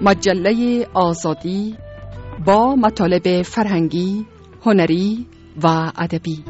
مجله آزادی با مطالب فرهنگی، هنری و ادبی.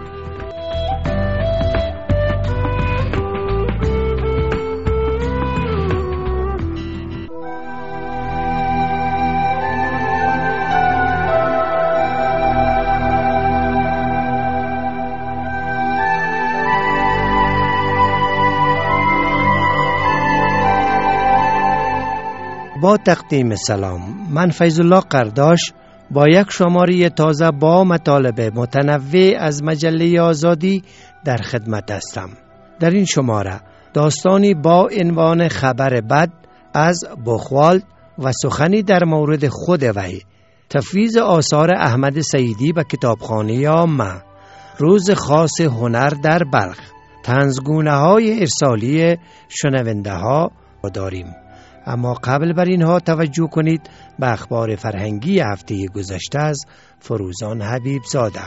با تقدیم سلام، من فیض الله قرداش با یک شماره تازه با مطالب متنوع از مجله آزادی در خدمت هستم. در این شماره داستانی با عنوان خبر بد از بخوالد و سخنی در مورد خود وی، تفویض آثار احمد سعیدی به کتابخانه عامه، روز خاص هنر در بلخ، طنزگونه های ارسالی شنونده ها داریم. اما قبل بر اینها توجه کنید به اخبار فرهنگی هفته گذشته از فروزان حبیب زاده.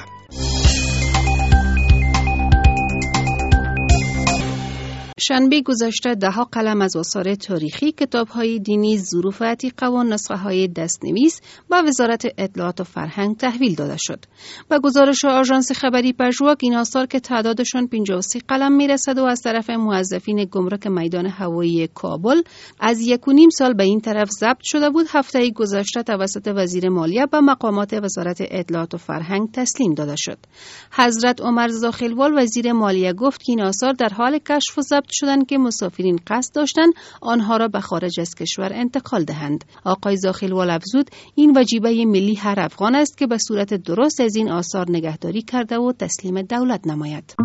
شنبه گذشته 10 قلم از آثار تاریخی، کتاب‌های دینی، ظروف عتیقه و نسخه‌های دست‌نویس به وزارت اطلاعات و فرهنگ تحویل داده شد. با گزارش آژانس خبری پژواک، این آثار که تعدادشان 53 قلم میرسد و از طرف موظفین گمرک میدان هوایی کابل از 1.5 سال به این طرف ضبط شده بود، هفته گذشته توسط وزیر مالیه به مقامات وزارت اطلاعات و فرهنگ تسلیم داده شد. حضرت عمر زاخیلوال وزیر مالیه گفت که این آثار در حال کشف و ضبط شدن که مسافرین قصد داشتند آنها را به خارج از کشور انتقال دهند. آقای زاخیلوال افزود این وجیبه ملی هر افغان است که به صورت درست از این آثار نگهداری کرده و تسلیم دولت نماید.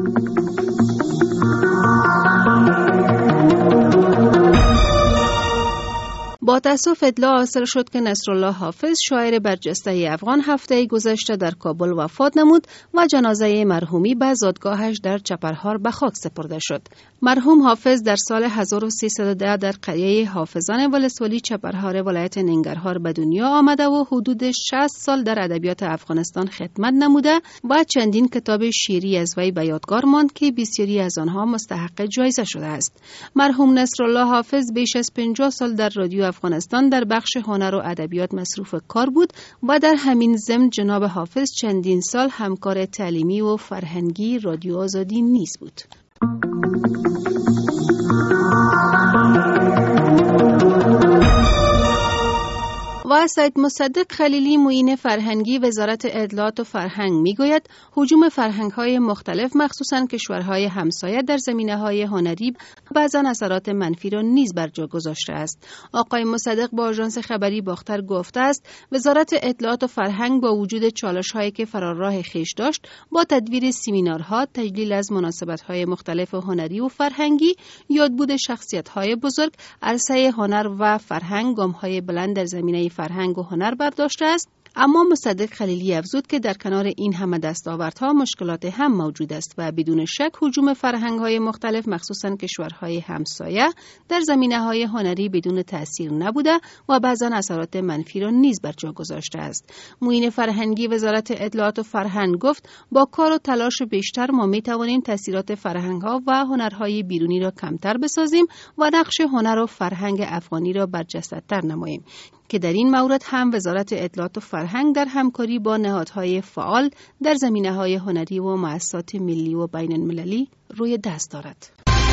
با تأسف اطلاع حاصل شد که نصرالله حافظ شاعر برجسته افغان هفته گذشته در کابل وفات نمود و جنازه مرحومی به زادگاهش در چپرهار به خاک سپرده شد. مرحوم حافظ در سال 1310 در قریه حافظان ولسوالی چپرهار ولایت ننگرهار به دنیا آمده و حدود 60 سال در ادبیات افغانستان خدمت نموده و چندین کتاب شعری از وی به یادگار ماند که بسیاری از آنها مستحق جایزه شده است. مرحوم نصرالله حافظ بیش از 50 سال در رادیو افغانستان در بخش هنر و ادبیات مصروف کار بود و در همین ضمن جناب حافظ چندین سال همکار تعلیمی و فرهنگی رادیو آزادی نیز بود. و سید مصدق خلیلی معین فرهنگی وزارت اطلاعات و فرهنگ میگوید هجوم فرهنگ‌های مختلف مخصوصاً کشورهای همسایه در زمینه‌های هنری بعضاً اثرات منفی را نیز بر جا گذاشته است. آقای مصدق با آژانس خبری باختر گفته است وزارت اطلاعات و فرهنگ با وجود چالش‌هایی که فراراه خویش داشت با تدویر سمینارها، تجلیل از مناسبت‌های مختلف هنری و فرهنگی، یادبود شخصیت‌های بزرگ، عرصه هنر و فرهنگ گام‌های بلند در زمینه فرهنگ و هنر برداشته است. اما مصدق خلیلی افزود که در کنار این همه دستاوردها مشکلات هم موجود است و بدون شک هجوم فرهنگ‌های مختلف مخصوصاً کشورهای همسایه در زمینه‌های هنری بدون تأثیر نبوده و بعضاً اثرات منفی را نیز بر جا گذاشته است. معین فرهنگی وزارت اطلاعات و فرهنگ گفت با کار و تلاش بیشتر ما می‌توانیم تأثیرات فرهنگ‌ها و هنرهای بیرونی را کمتر بسازیم و نقش هنر و فرهنگ افغانی را برجسته‌تر نماییم که در این مورد هم وزارت اطلاعات و فرهنگ در همکاری با نهادهای فعال در زمینه‌های هنری و مؤسسات ملی و بین المللی روی دست دارد.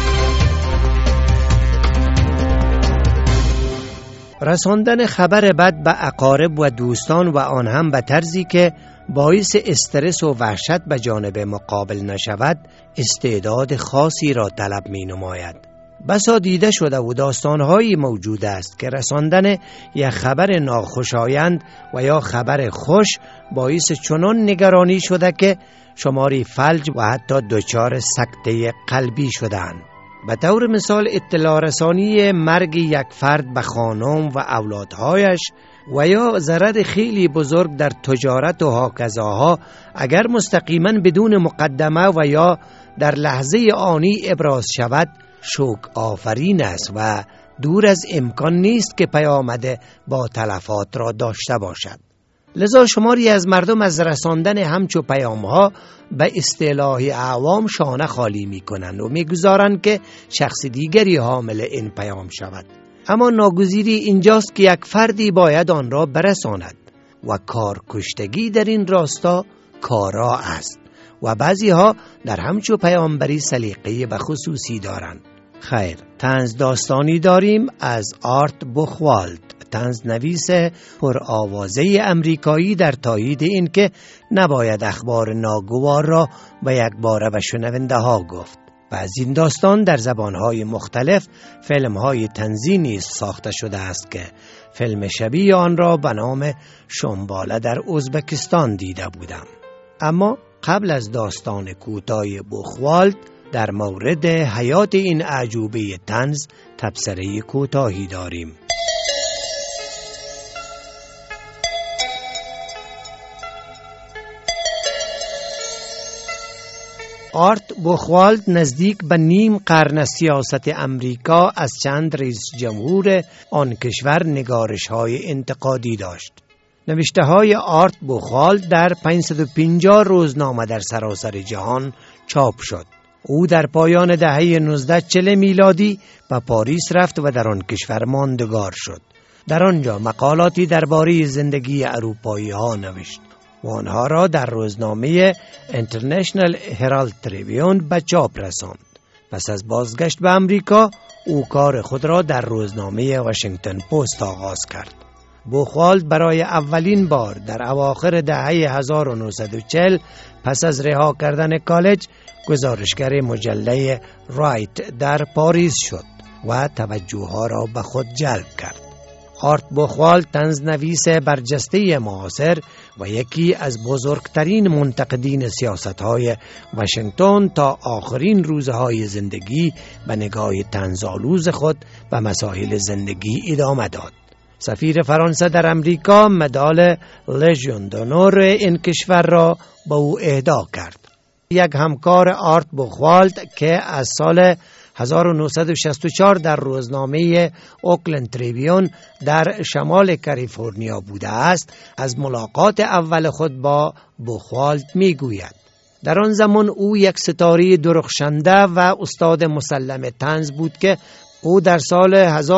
رساندن خبر بد به اقارب و دوستان و آن هم به طرزی که باعث استرس و وحشت به جانب مقابل نشود استعداد خاصی را طلب می نماید. بسا دیده شده و داستانهایی موجود است که رساندن یک خبر ناخوشایند و یا خبر خوش باعث چنان نگرانی شده که شماری فلج و حتی دچار سکته قلبی شدند. به طور مثال اطلاع رسانی مرگ یک فرد به خانم و اولادهایش و یا ضرر خیلی بزرگ در تجارت و هاکذاها اگر مستقیما بدون مقدمه و یا در لحظه آنی ابراز شود شوک آفرین است و دور از امکان نیست که پیامد با تلفات را داشته باشد. لذا شماری از مردم از رساندن همچو پیام‌ها به اصطلاح عوام شانه خالی می‌کنند و می‌گذارند که شخص دیگری حامل این پیام شود. اما ناگزیری اینجاست که یک فردی باید آن را برساند و کارکشتگی در این راستا کارا است و بعضی ها در همچو پیامبری سلیقه به خصوصی دارند. خیر، طنز داستانی داریم از آرت بوخوالد، طنز نویس پرآوازه امریکایی، در تایید این که نباید اخبار ناگوار را به یک باره به شنونده ها گفت. و از این داستان در زبانهای مختلف فیلمهای طنزی نیز ساخته شده است که فیلم شبیه آن را به نام شنباله در ازبکستان دیده بودم. اما قبل از داستان کوتاه بوخوالد در مورد حیات این اعجوبه طنز تبصره کوتاهی داریم. آرت بوخوالد نزدیک به نیم قرن سیاست امریکا از چند رئیس جمهور آن کشور نگارش‌های انتقادی داشت. نوشته‌های آرت بوخوالد در 550 روزنامه در سراسر جهان چاپ شد. او در پایان دهه 1940 میلادی به پاریس رفت و در آن کشور ماندگار شد. در آنجا مقالاتی درباره زندگی اروپایی‌ها نوشت و آنها را در روزنامه اینترنشنال هرالد تریبیون به چاپ رساند. پس از بازگشت به امریکا او کار خود را در روزنامه واشنگتن پست آغاز کرد. بوخوالد برای اولین بار در اواخر دهه 1940 پس از رها کردن کالج گزارشگر مجله رایت در پاریس شد و توجهها را به خود جلب کرد. آرت بوخوالد طنزنویس برجسته معاصر و یکی از بزرگترین منتقدین سیاست‌های واشنگتن تا آخرین روزهای زندگی به نگاه طنزآلوز خود و مسائل زندگی ادامه داد. سفیر فرانسه در امریکا مدال لژیون دونور این کشور را به او اهدا کرد. یک همکار آرت بوخوالد که از سال 1964 در روزنامه اوکلند تریبیون در شمال کالیفرنیا بوده است، از ملاقات اول خود با بوخوالد میگوید: در آن زمان او یک ستاره درخشنده و استاد مسلم طنز بود که او در سال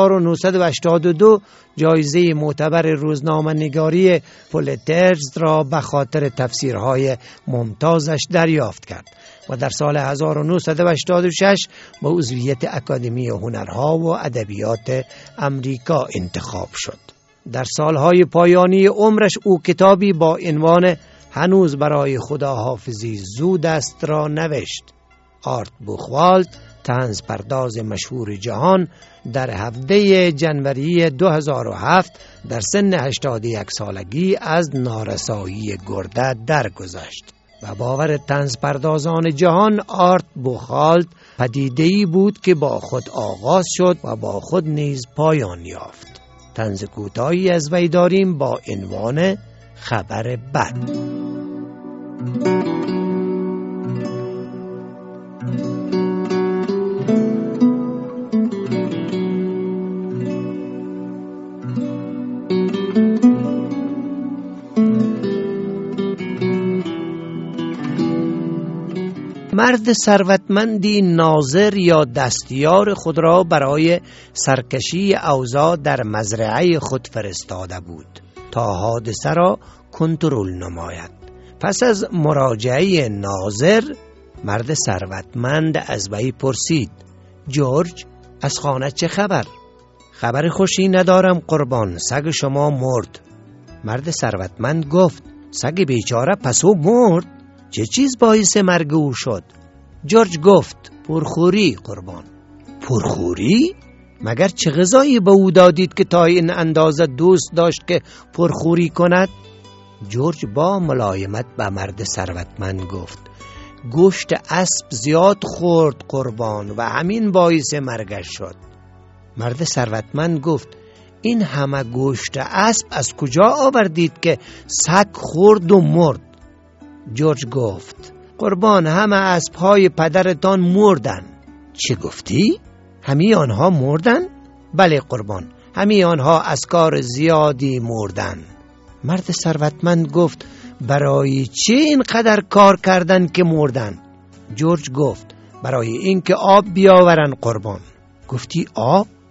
1982 جایزه معتبر روزنامه نگاری پولیتزر را به خاطر تفسیرهای ممتازش دریافت کرد و در سال 1986 به عضویت اکادمی هنرها و ادبیات امریکا انتخاب شد. در سالهای پایانی عمرش او کتابی با عنوان هنوز برای خداحافظی زود است را نوشت. آرت بوخوالد، طنز پرداز مشهور جهان، در 17 جنوری 2007 در سن 81 سالگی از نارسایی گرده درگذشت. و باور طنز پردازان جهان، آرت بوخوالد پدیده‌ای بود که با خود آغاز شد و با خود نیز پایان یافت. طنز کوتاهی از وی داریم با عنوان خبر بد. مرد ثروتمندی ناظر یا دستیار خود را برای سرکشی اوضاع در مزرعه خود فرستاده بود تا حادثه را کنترل نماید. پس از مراجعه ناظر، مرد ثروتمند از وی پرسید: جورج، از خانه چه خبر؟ خبر خوشی ندارم قربان، سگ شما مرد. مرد ثروتمند گفت: سگ بیچاره پس او مرد؟ چه چیز باعث مرگ او شد؟ جورج گفت: پرخوری قربان. پرخوری؟ مگر چه غذایی به او دادید که تا این اندازه دوست داشت که پرخوری کند؟ جورج با ملایمت به مرد ثروتمند گفت: گوشت اسب زیاد خورد قربان و همین باعث مرگش شد. مرد ثروتمند گفت: این همه گوشت اسب از کجا آوردید که سگ خورد و مرد؟ جورج گفت: قربان، همه اسب‌های پدرتان مردن. چه گفتی؟ همه آنها مردن؟ بله قربان، همه آنها از کار زیادی مردن. مرد ثروتمند گفت: برای چه اینقدر کار کردن که مردن؟ جورج گفت: برای اینکه آب بیاورن قربان. گفتی آب؟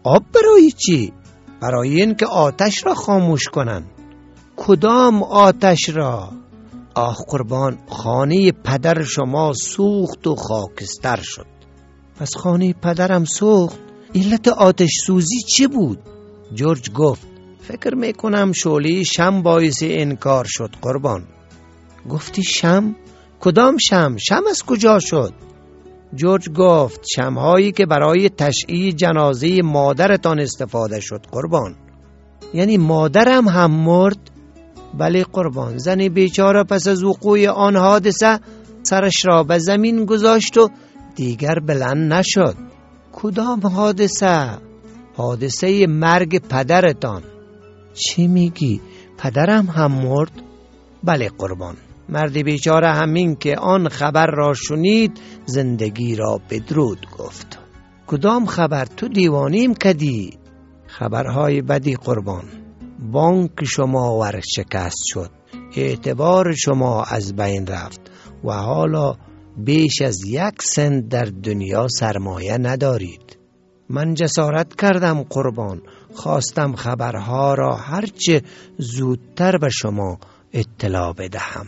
آب برای چی؟ برای این که آتش را خاموش کنن. کدام آتش را؟ آخ قربان، خانه پدر شما سوخت و خاکستر شد. پس خانه پدرم سوخت. علت آتش سوزی چی بود؟ جورج گفت فکر میکنم شعله شم باعث این کار شد قربان. گفتی شم؟ کدام شم؟ شم از کجا شد؟ جورج گفت شمهایی که برای تشییع جنازه مادرتان استفاده شد قربان. یعنی مادرم هم مرد؟ بله قربان. زن بیچاره پس از وقوع آن حادثه سرش را به زمین گذاشت و دیگر بلند نشد. کدام حادثه؟ حادثه مرگ پدرتان. چی میگی؟ پدرم هم مرد؟ بله قربان. مرد بیچاره همین که آن خبر را شنید زندگی را بدرود گفت. کدام خبر؟ تو دیوانیم کدی. خبرهای بدی قربان. بانک شما ورشکست شد، اعتبار شما از بین رفت و حالا بیش از 1 سنت در دنیا سرمایه ندارید. من جسارت کردم قربان، خواستم خبرها را هرچه زودتر به شما اطلاع بدهم.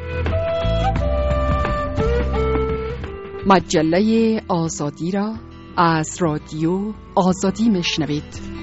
مجله آزادی را از رادیو آزادی میشنوید.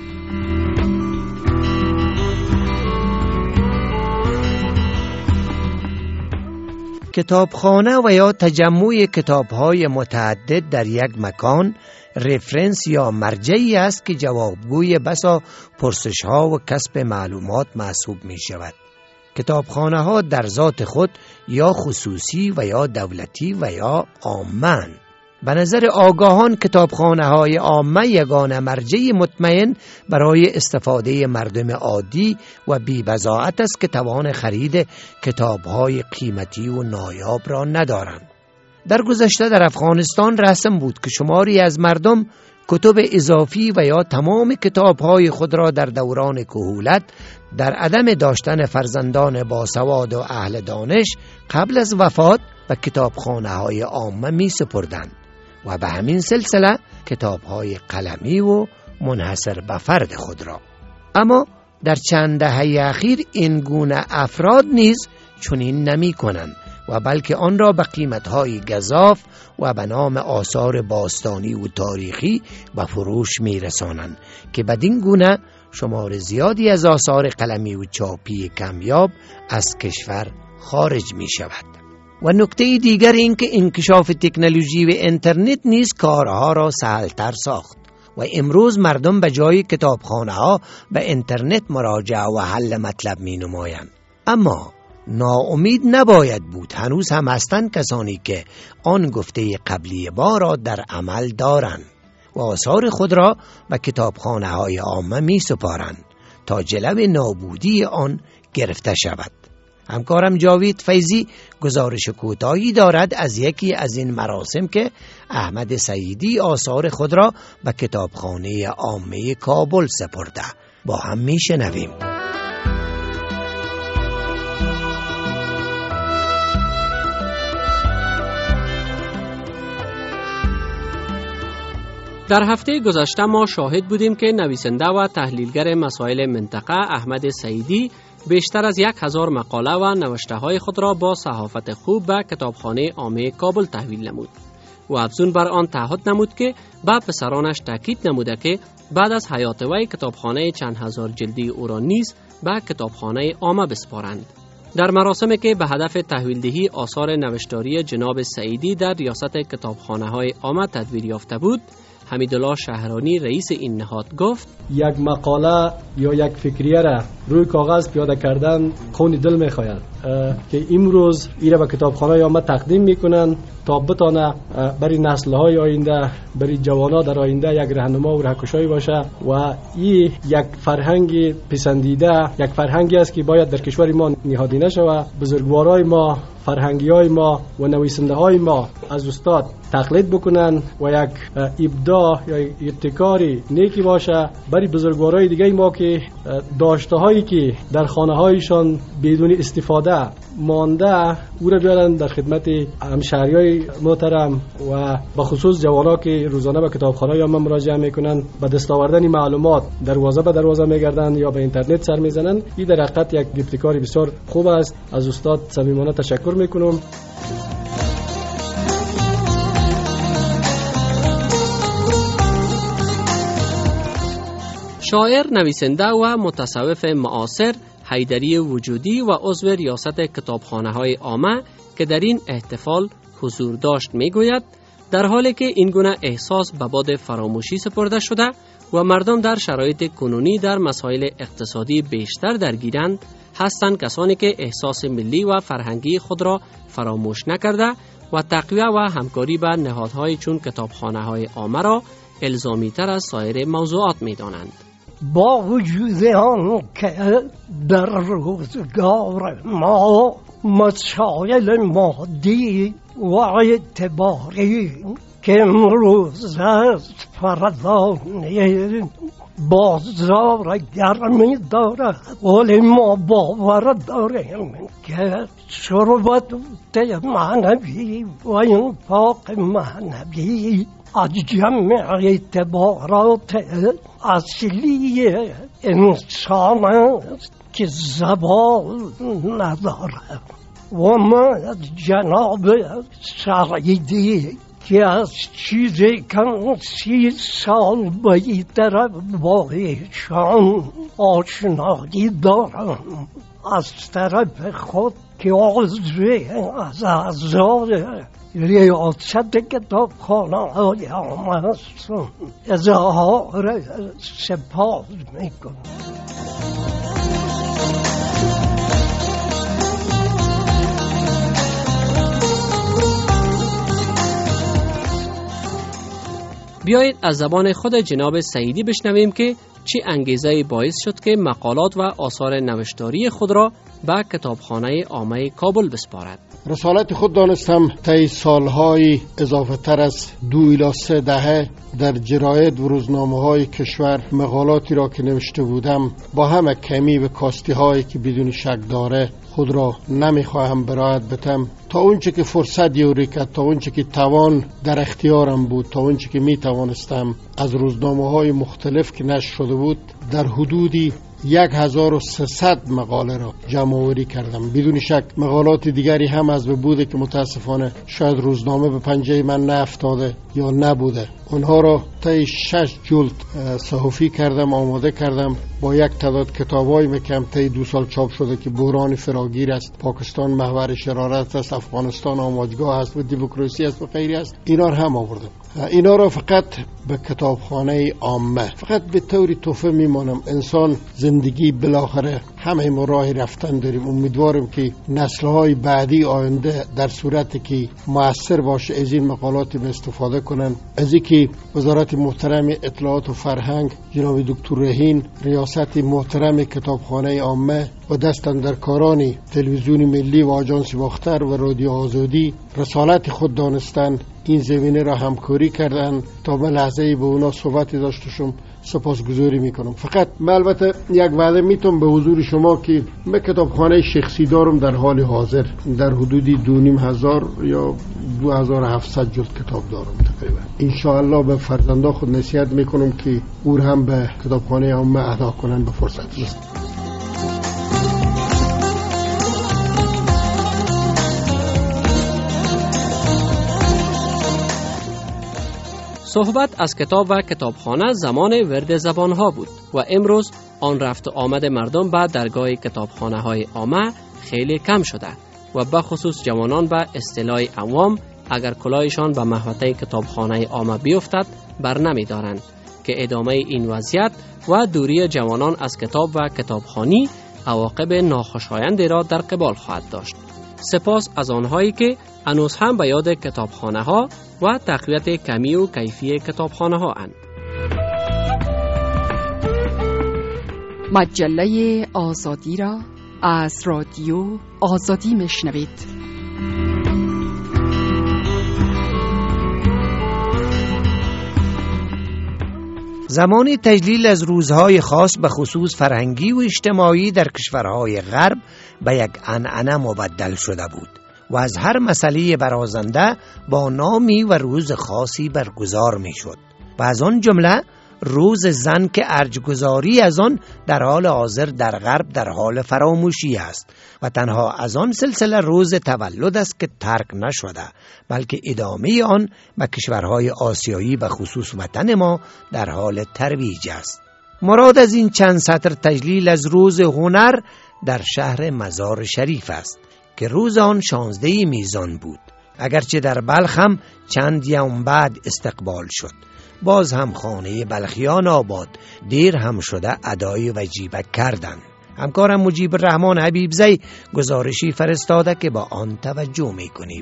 کتابخانه و یا تجمع کتاب‌های متعدد در یک مکان رفرنس یا مرجعی است که جوابگوی بسا پرسش‌ها و کسب معلومات محسوب می‌شود. کتابخانه‌ها در ذات خود یا خصوصی و یا دولتی و یا عامه. به نظر آگاهان کتابخانه‌های عامه یگانه مرجع مطمئن برای استفاده مردم عادی و بی‌بضاعت است که توان خرید کتاب‌های قیمتی و نایاب را ندارند. در گذشته در افغانستان رسم بود که شماری از مردم کتب اضافی و یا تمام کتاب‌های خود را در دوران کهولت در عدم داشتن فرزندان باسواد و اهل دانش قبل از وفات به کتابخانه‌های عامه می‌سپردند و به همین سلسله کتاب‌های قلمی و منحصر به فرد خود را. اما در چند دهه اخیر این گونه افراد نیز چنین نمی‌کنند و بلکه آن را به قیمت‌های گزاف و به نام آثار باستانی و تاریخی به فروش می‌رسانند که بدین گونه شمار زیادی از آثار قلمی و چاپی کمیاب از کشور خارج می‌شود. و نکته دیگر این که انکشاف تکنولوژی و اینترنت نیز کارها را سهل‌تر ساخت و امروز مردم به جای کتابخانه‌ها به اینترنت مراجعه و حل مطلب می‌نمایند. اما ناامید نباید بود. هنوز هم هستند کسانی که آن گفته قبلی ما را در عمل دارند و آثار خود را به کتابخانه‌های عامه می‌سپارند تا جلو نابودی آن گرفته شود. همکارم جاوید فیضی گزارش کوتاهی دارد از یکی از این مراسم که احمد سعیدی آثار خود را به کتابخانه عامه کابل سپرده. با هم میشنویم. در هفته گذشته ما شاهد بودیم که نویسنده و تحلیلگر مسائل منطقه احمد سعیدی بیشتر از 1000 مقاله و نوشته های خود را با صحافت خوب به کتابخانه عامه کابل تحویل نمود و افزون بر آن تعهد نمود که به پسرانش تاکید نموده که بعد از حیات وی کتابخانه چند هزار جلدی او را نیز به کتابخانه عامه بسپارند. در مراسمی که به هدف تحویل دهی آثار نوشتاری جناب سعیدی در ریاست کتابخانه های عامه تدبیر یافته بود، حمیدالله شهرانی رئیس این نهاد گفت: یک مقاله یا یک فکریه را روی کاغذ پیاده کردن خون دل می‌خواهد که امروز ایره به کتابخانه عامه تقدیم میکنن تا بتانه برای نسل‌های آینده، برای جوانان در آینده یک راهنما و راهگشایی باشه و این یک فرهنگ پسندیده، یک فرهنگی است که باید در کشور ما نهادینه شود. بزرگوارای ما، فرهنگی‌های ما و نویسنده‌های ما از استاد تقلید بکنن و یک ابداع یا ابتکاری نیکی باشه برای بزرگوارای دیگه ما که داشته‌هایی که در خانه‌هایشان بدون استفاده مانده او را بیارن در خدمت همشهریای محترم و به خصوص جوانا که روزانه به کتابخانه عامه مراجعه میکنن، به دست آوردن معلومات دروازه به دروازه میگردن یا به اینترنت سر میزنن. این در حقیقت یک ابتکاری بسیار خوب است. از استاد صمیمانه تشکر میکنم. شاعر، نویسنده و متصوف معاصر حیدری وجودی و عضو ریاست کتابخانه‌های عامه که در این احتفال حضور داشت میگوید در حالی که این گونه احساس به باد فراموشی سپرده شده و مردم در شرایط کنونی در مسائل اقتصادی بیشتر درگیرند، هستند کسانی که احساس ملی و فرهنگی خود را فراموش نکرده و تقویت و همکاری با نهادهای چون کتابخانه‌های عامه را الزامی تر از سایر موضوعات می‌دانند. با وجود آن که در روزگار ما مسائل مادی و اعتباری که امروز است فردا بازار گرمی دارد، ولی ما باور داریم که ثروت معنوی و انفاق معنوی از جمع اعتبارات اصلی انسان است که زوال ندارد. و من جناب سعیدی که از چیزی کم 30 سال بیشتر با ایشان آشنایی دارم، از طرف خود که عضو از اعضای ریاست کتابخانه‌های عامه هستم اظهار سپاس میکنم. بیایید از زبان خود جناب سعیدی بشنویم که چی انگیزه باعث شد که مقالات و آثار نوشتاری خود را به کتابخانه عامه کابل بسپارد. رسالت خود دانستم طی سالهای اضافه تر از 2 الی 3 دهه در جراید و روزنامه‌های کشور مقالاتی را که نوشته بودم با همه کمی و کاستی هایی که بدون شک داره خود را نمیخواهم برایت بتم، تا اونچه که فرصت یوری کرد، تا اونچه که توان در اختیارم بود، تا اونچه که می توانستم از روزنامه‌های مختلف که نشر شده بود در حدودی 1300 مقاله را جمع آوری کردم. بدون شک مقالات دیگری هم از بوده که متاسفانه شاید روزنامه به پنجه من نیفتاده یا نبوده. اونها را طی 6 جلد صحفی کردم، آماده کردم با یک تعداد کتاب‌های که طی 2 سال چاپ شده که بحران فراگیر است، پاکستان محور شرارت است، افغانستان آماجگاه است و دموکراسی است و غیری است. اینا را هم آوردم. اینا را فقط به کتابخانه عامه فقط به طوری تحفه میمانم. انسان زندگی بالاخره همه ما راه رفتن داریم. امیدوارم که نسل‌های بعدی آینده در صورتی که مؤثر باشه از این مقالات به استفاده کنن. از اینکه وزارت محترم اطلاعات و فرهنگ جناب دکتر رهین، ریاست محترم کتابخانه عامه و دستاندرکاران تلویزیون ملی و آژانس باختر و رادیو آزادی رسالت خود دانستند، این زمینه را همکاری کردن تا به لحظه به اونا صحبتی داشتم. سپاسگزاری میکنم. فقط من البته یک وعده میتونم به حضور شما که من کتابخانه شخصی دارم در حال حاضر در حدودی 2500 یا 2700 جلد کتاب دارم تقریبا. انشاءالله به فرزندا خود نصیحت میکنم که او هم به کتابخانه عامه اهدا کنن به فرصت است. صحبت از کتاب و کتابخانه زمان ورد زبانها بود و امروز آن رفت و آمد مردم به درگاه کتابخانه های عامه خیلی کم شده و به خصوص جوانان به اصطلاح عوام اگر کلاهشان به محوطه کتابخانه عامه بیفتد بر نمی دارند که ادامه این وضعیت و دوری جوانان از کتاب و کتابخانی عواقب ناخوشایندی را در قبال خواهد داشت. سپاس از آنهایی که هنوز هم به یاد کتابخانه ها و تقویت کمی و کیفی کتابخانه ها اند. مجله آزادی را از رادیو آزادی میشنوید. زمان تجلیل از روزهای خاص به خصوص فرهنگی و اجتماعی در کشورهای غرب به یک عنعنه مبدل شده بود و از هر مسئله برازنده با نامی و روز خاصی برگزار می شد و از آن جمله روز زن که ارجگذاری از آن در حال حاضر در غرب در حال فراموشی است و تنها از آن سلسله روز تولد است که ترک نشده، بلکه ادامه آن به کشورهای آسیایی به خصوص وطن ما در حال ترویج است. مراد از این چند سطر تجلیل از روز هنر در شهر مزار شریف است که روز آن 16 میزان بود، اگرچه در بلخ هم چند یوم بعد استقبال شد. باز هم خانه بلخیان آباد دیر هم شده ادای وجیبه کردند. همکارم مجیب الرحمن حبیبزی گزارشی فرستاده که با آن توجه می‌کنیم.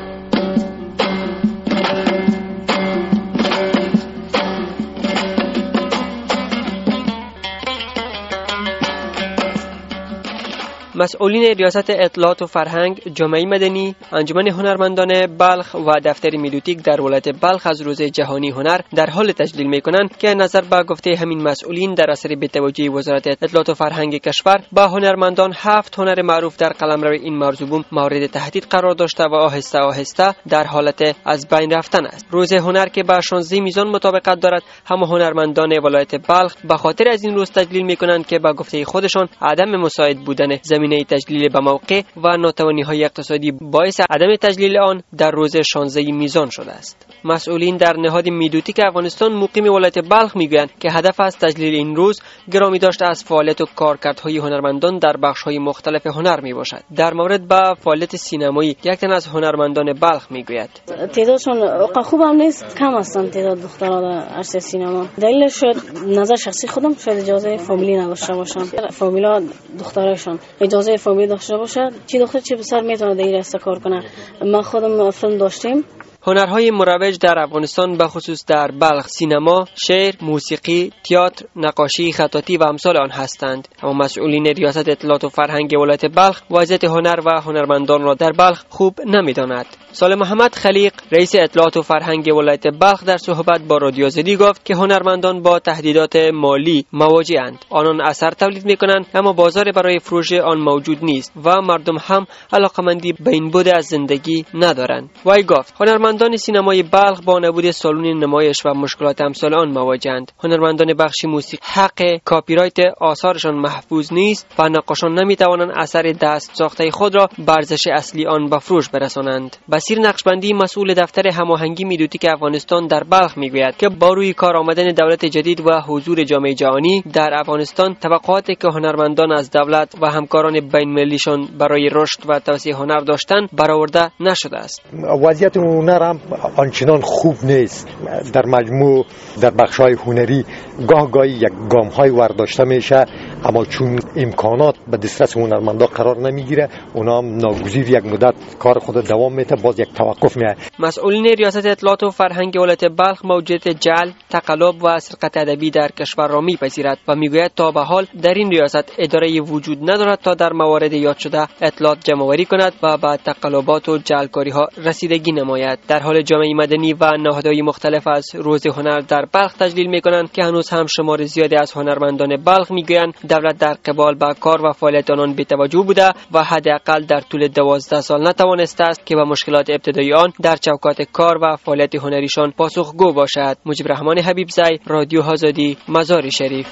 مسئولین ریاست اطلاعات و فرهنگ، جامعه مدنی، انجمن هنرمندان بلخ و دفتر میدوتیک در ولایت بلخ از روز جهانی هنر در حال تجلیل می‌کنند که نظر به گفته همین مسئولین در اثر بی‌توجهی وزارت اطلاعات و فرهنگ کشور با هنرمندان 7 هنر معروف در قلمرو این مرزوبوم مورد تهدید قرار داشته و آهسته آهسته در حالت از بین رفتن است. روز هنر که با 16 میزان مطابقت دارد، همه هنرمندان ولایت بلخ به خاطر از این روز تجلیل می‌کنند که با گفته خودشان عدم مساعد بودن زمینه تجلیل به موقع و ناتوانی‌های اقتصادی باعث عدم تجلیل آن در روز 16 میزان شده است. مسئولین در نهاد میدوتیک افغانستان مقیم ولایت بلخ میگویند که هدف از تجلیل این روز گرامی داشته از فعالیت و کارکردهای هنرمندان در بخش‌های مختلف هنر میباشد. در مورد به فعالیت سینمایی یک تن از هنرمندان بلخ میگوید تعدادشون خوب هم نیست، کم هستند تعداد دخترها در عرصه سینما. دلیلش شاید نظر شخصی خودم شاید اجازه فامیلی نداشته باشم. فامیلا دخترایشان اجازه فامیلی داشته باشد، چی دختر چی پسر میتونه در این راستا کار کنه. ما خودم فیلم داشتیم. هنرهای مروج در افغانستان به خصوص در بلخ سینما، شعر، موسیقی، تئاتر، نقاشی، خطاطی و امثال آن هستند. اما مسئولین ریاست اطلاعات و فرهنگ ولایت بلخ وضعیت هنر و هنرمندان را در بلخ خوب نمی‌داند. صالح محمد خلیق، رئیس اطلاعات و فرهنگ ولایت بلخ در صحبت با رادیو آزادی گفت که هنرمندان با تهدیدات مالی مواجه‌اند. آنان اثر تولید می‌کنند اما بازار برای فروش آن موجود نیست و مردم هم علاقمندی به این بود از زندگی ندارند. وی گفت هنرمندان سینمای بلخ با نبود سالن نمایش و مشکلات امثال آن مواجه‌اند. هنرمندان بخش موسیقی حق کپی رایت آثارشان محفوظ نیست و نقاشان نمی‌توانند اثر دست ساخته خود را به ارزش اصلی آن به فروش برسانند. بصیر نقشبندی، مسئول دفتر هماهنگی میدوتیک افغانستان در بلخ میگوید که با روی کار آمدن دولت جدید و حضور جامعه جهانی در افغانستان، توقعاتی که هنرمندان از دولت و همکاران بین‌المللیشان برای رشد و توسعه هنر داشتند برآورده نشده است. وضعیت هنر هم آنچنان خوب نیست. در مجموع در بخش‌های هنری گاهی یک گام‌های ورداشته میشه، اما چون امکانات به دسترس هنرمندان قرار نمیگیره، اونا هم ناگزیر یک مدت کار خود دوام میده، باز یک توقف میاد. مسئولین ریاست اطلاعات و فرهنگ ولایت بلخ موجودیت جعل، تقلب و سرقت ادبی در کشور را میپذیرد و میگوید تا به حال در این ریاست اداره وجود ندارد تا در موارد یاد شده اطلاعات جمع‌آوری کند و به تقلبات و جعلکاری‌ها رسیدگی نماید. در حال جامعه مدنی و نهادهای مختلف از روز هنر در بلخ تجلیل میکنند که هنوز هم شمار زیادی از هنرمندان بلخ میگویند دولت در قبال به کار و فعالیت آنان بی‌توجه بوده و حداقل در طول 12 سال نتوانسته است که به مشکلات ابتدایی آن در چوکات کار و فعالیت هنریشان پاسخگو باشد. مجیب الرحمن حبیبزی، رادیو آزادی، مزار شریف.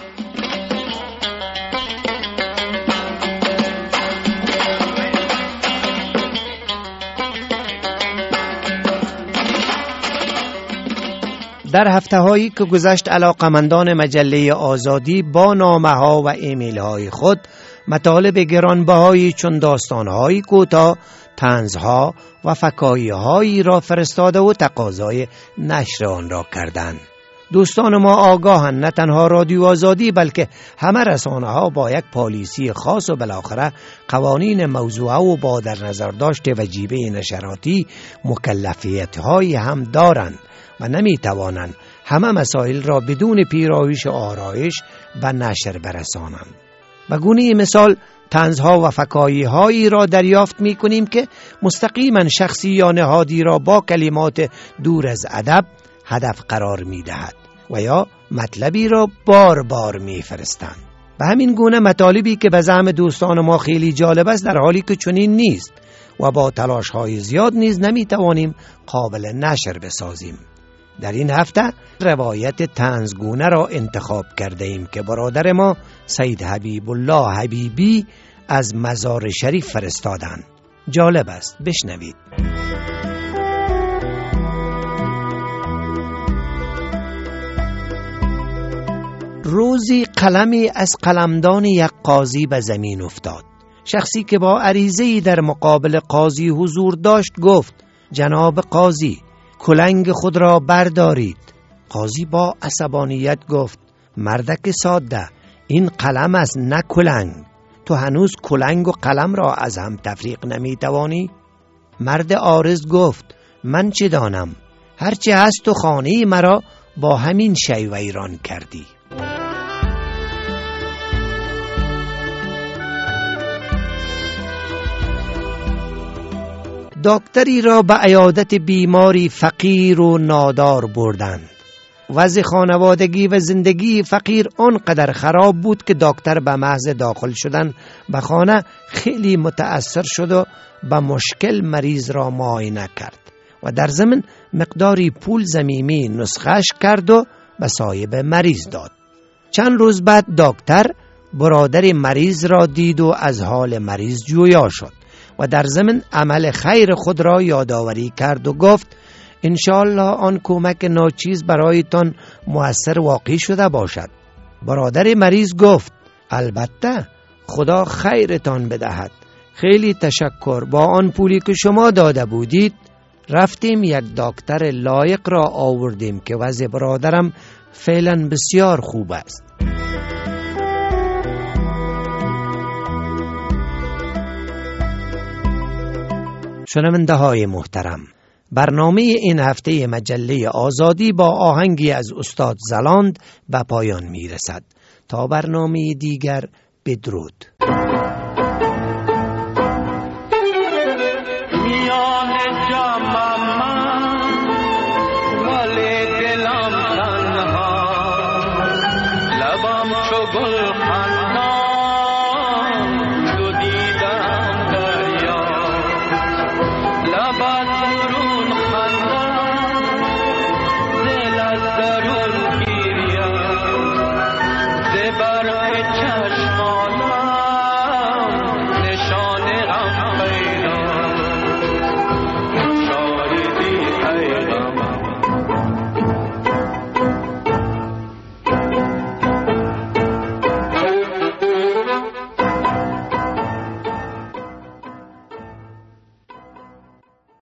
در هفته‌هایی که گذشت علاقمندان مجله آزادی با نامه‌ها و ایمیل‌های خود مطالب گرانبهایی چون داستان‌های کوتاه، طنزها و فکاهی‌هایی را فرستاده و تقاضای نشر آن را کردند. دوستان ما آگاهند نه تنها رادیو آزادی بلکه همه رسانه‌ها با یک پالیسی خاص و بالاخره قوانین موضوعه و با در نظر داشت وجیبه نشراتی مکلفیت‌هایی هم دارند و نمی‌توانند همه مسائل را بدون پیرایش و آرایش به نشر برسانند. به گونه مثال طنزها و فکاهی‌هایی را دریافت می‌کنیم که مستقیما شخصی یا نهادی را با کلمات دور از ادب هدف قرار می‌دهد و یا مطلبی را بار بار میفرستند. به همین گونه مطالبی که به زعم دوستان ما خیلی جالب است در حالی که چنین نیست و با تلاش‌های زیاد نیز نمیتوانیم قابل نشر بسازیم. در این هفته روایت طنزگونه را انتخاب کرده ایم که برادر ما سید حبیب الله حبیبی از مزار شریف فرستادند. جالب است، بشنوید. روزی قلمی از قلمدان یک قاضی به زمین افتاد. شخصی که با عریضه‌ای در مقابل قاضی حضور داشت گفت: جناب قاضی، کلنگ خود را بردارید. قاضی با عصبانیت گفت: مردک ساده، این قلم است نه کلنگ. تو هنوز کلنگ و قلم را از هم تفریق نمیتوانی؟ مرد عارض گفت: من چه دانم، هرچه هست و خانه مرا با همین شی ویران کردی. دکتری را به عیادت بیماری فقیر و نادار بردند. وضع خانوادگی و زندگی فقیر آنقدر خراب بود که دکتر به محض داخل شدن به خانه خیلی متأثر شد و به مشکل مریض را معاینه کرد و در ضمن مقداری پول ضمیمی نسخه‌اش کرد و به صاحب مریض داد. چند روز بعد دکتر برادر مریض را دید و از حال مریض جویا شد و در ضمن عمل خیر خود را یادآوری کرد و گفت: انشاءالله آن کمک ناچیز برایتان مؤثر واقع شده باشد. برادر مریض گفت: البته، خدا خیرتان بدهد. خیلی تشکر. با آن پولی که شما داده بودید رفتیم یک دکتر لایق را آوردیم که وضع برادرم فعلا بسیار خوب است. شنونده های محترم، برنامه این هفته مجله آزادی با آهنگی از استاد زلاند به پایان می رسد. تا برنامه دیگر، بدرود.